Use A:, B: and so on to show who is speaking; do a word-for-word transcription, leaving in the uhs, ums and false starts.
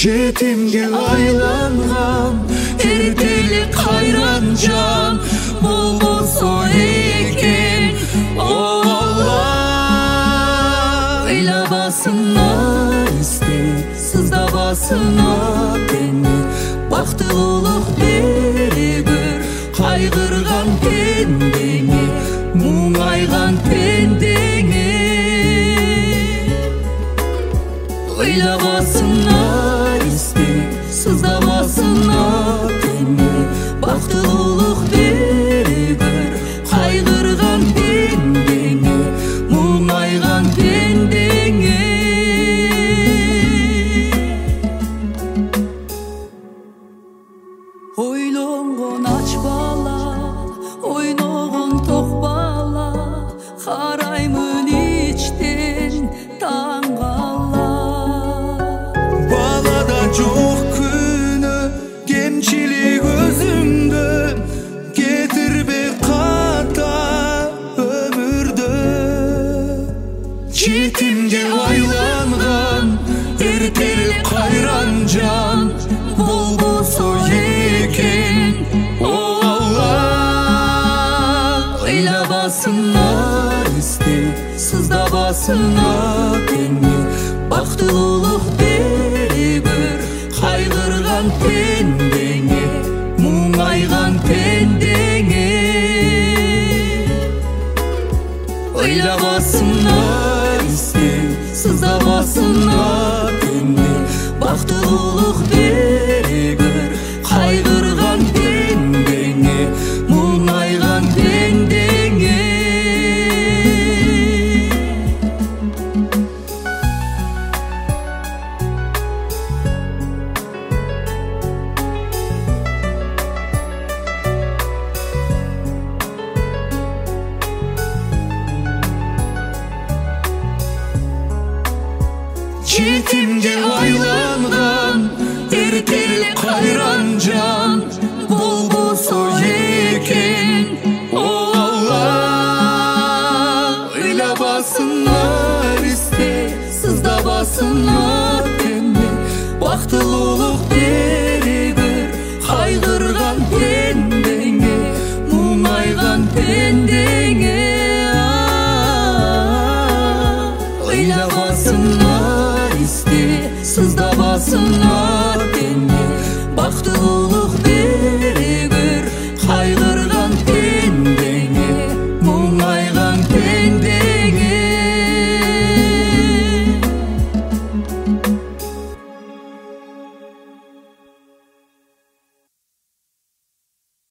A: жетимге айланган эртелик кайран жан болбосо экен. О Алла, ыйлабасыңар исте, сыздабасыңар теңе, бактылуулук бере бер кайгырган пендеңе, муңайган пендеңе. Ыйлабасыңар исте, сыздабасыңар теңе, бактылуулук бере бер кайгырган пендеңе, муңайган пендеңе. Ойлонгон ач бала, ойногон ток бала, караймын ичтен таң кала.
B: Балада жок күнөө, кемчилик өзүңдө, кетирбей ката өмүрдө.
A: Жетимге айланган эртелик кайран жан болбосо экен. О Алла, ыйлабасыңар исте, сыздабасыңар теңе, бактылуулук бере бер кайгырган пендеңе, муңайган пендеңе. Ыйлабасыңар исте, сыздабасыңар теңе, бактылуулук бере бер кайгырган пендеңе, муңайган пендеңе. Жетимге айланган эртелик кайран жан болбосо экен. О Алла, ыйлабасыңар исте, сыздабасыңар теңе, бактылуулук бере бер кайгырган пендеңе, муңайган пендеңе. Ыйлабасыңар